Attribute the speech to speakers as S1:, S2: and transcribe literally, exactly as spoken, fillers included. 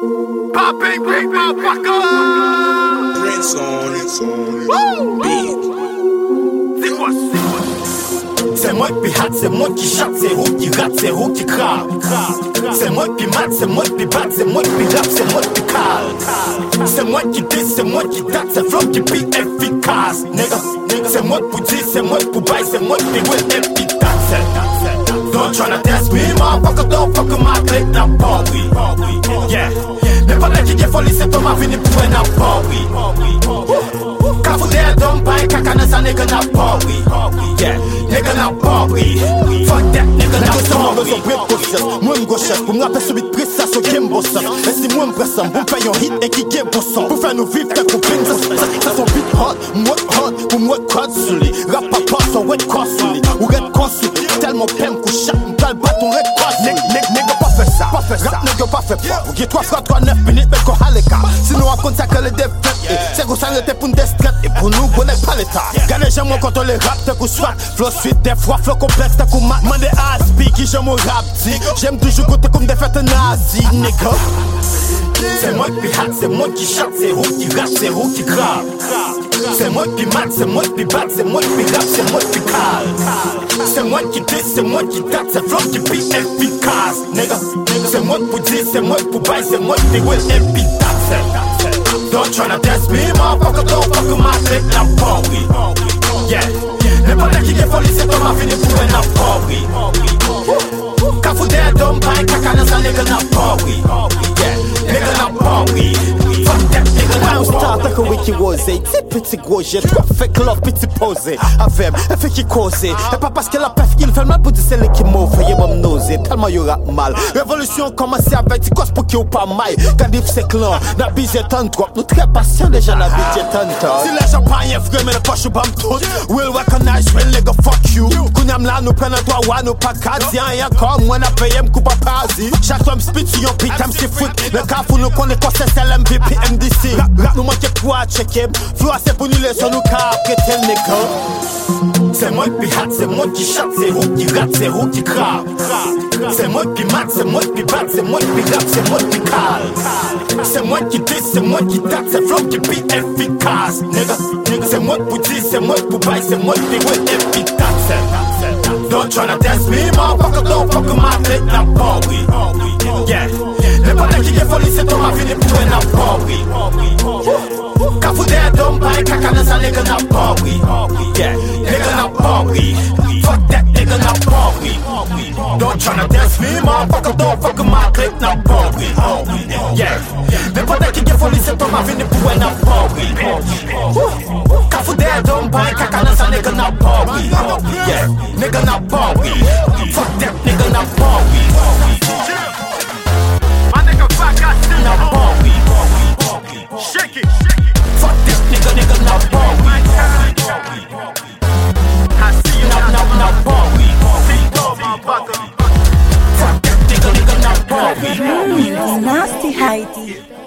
S1: Popping big motherfucker.
S2: Prince on beat.
S1: C'est quoi, c'est quoi?
S3: C'est moi qui hâte, c'est moi qui chatte, c'est vous qui rate, c'est vous qui crame. C'est moi qui mate, c'est moi qui batte, c'est moi qui rappe, c'est moi qui cale. C'est moi qui dis, c'est moi qui tâte, c'est flow qui pis efficace. Nigga, c'est moi qui dis, c'est moi qui baille, c'est moi qui will efficace. Don't tryna test me, motherfucker, don't fuck with my clique, n'a pas oui. Yeah, mais pas qui est folie, c'est toi ma vie, pour un n'a pas oui. Quand vous êtes dans le caca, n'a nigga n'a pas oui. Yeah, nigga n'a pas oui. Fuck that, nigga n'a pas oui. Moi m'gauche, pour m'rappeler celui de prestation qui m'bosse. Et si moi m'pressant, pour m'faire un hit et qui est bossant. Pour faire nous vivre, t'as compris, ça son beat hot, moi hot, pour moi crowd sur lui. Rap papa, son wet cross sur lui. Ou red cross sur lui. Tellement pème couche. T'as le bâton red cross. Nigga pas fait ça, pas fait ça. Nigga pas fait pas. Ou trois fois trois neuf minutes, mais qu'on a les cas. Sinon on compte ça que les défaites. C'est qu'on s'en était pour une destrette. Et pour nous, on n'est pas l'état. Gardez j'aime moi quand on les rap, t'es qu'on soit. Flow suite, des fois, flow complexe, t'es qu'on m'a. Mandé à speak, qui j'aime mon rap, dit. J'aime toujours côté comme des fêtes nazies, nigga. C'est moi qui hâte, c'est moi qui chatte, c'est vous qui rate, c'est vous qui crame. C'est moi qui mate, c'est moi qui batte, c'est moi qui rappe, c'est moi qui cale. C'est moi qui dis, c'est moi qui tâte, c'est flow qui pis efficace. Nigga, c'est moi qui dis, c'est moi qui baille, c'est moi qui will efficace. Don't tryna test me, motherfucker, don't fuck with my clique, n'a pas oui. Yeah, n'importe qui est folie, c'est toi ma vie, pour un n'a pas oui. Quand vous êtes dans le caca, n'a nigga n'a pas oui. Yeah, nigga n'a pas oui. Fuck that, nigga n'a pas oui. Start like a wiki was a petit gros jet, fait que love petit posé. Avec elle fait qui cause. Et pas parce qu'elle a pas fait qu'il fait mal pour dire celle qui m'offre. Y'a mon nausée, tellement y'aura mal. Révolution commence avec des causes pour qu'il y ait pas mal. Quand il fait que l'on n'a bisé tant de trop. Nous très patients, les gens n'a bisé tant de temps. Si les gens pas y frère, mais le poche bam tout. We'll recognize when nigga fuck you. Kounyam là, nous prenons toi, wa nous pas quasi. Y'a comme moi, n'a payé m'coupe à parasi. Chaque homme spit sur yon pitam, c'est foot. Le cas pour nous connaît quoi c'est L M V P M D C. Rap nous manque quoi checker. Flow c'est pour nous les sons nous cap, qu'est-ce nigga. C'est moi qui hâte, c'est moi qui chatte, c'est vous qui rate, c'est vous qui crame. C'est moi qui mate, c'est moi qui batte, c'est moi qui rappe, c'est moi qui cale. C'est moi qui dis, c'est moi qui tâte, c'est flow qui pis efficace. Nigga, c'est moi qui dis, c'est moi qui baille, c'est moi qui will efficace. Don't tryna test me, motherfucker, don't fuck with my clique, n'a pas oui. Yeah, n'importe qui est folie, c'est toi ma vie, pour un n'a pas oui. Quand vous êtes dans le caca, n'a nigga n'a pas oui. Yeah, nigga n'a pas oui. Fuck that, nigga n'a pas oui. Don't tryna test me, motherfucker, don't fuck with my clique, n'a pas oui. Yeah, n'importe qui est folie, c'est toi ma vie, pour un n'a pas oui. Quand vous êtes dans le caca, n'a nigga n'a pas oui. Yeah, nigga n'a pas oui. Fuck that, nigga n'a pas oui.
S1: My nigga back at still
S3: N'a pas oui.
S1: Shake it, shake it.
S3: Fuck this nigga, nigga n'a pas oui.
S1: I see you
S3: N'a n'a n'a pas oui.
S1: see you my butter.
S3: Fuck that nigga, nigga n'a pas oui.
S4: Nasty Heidi.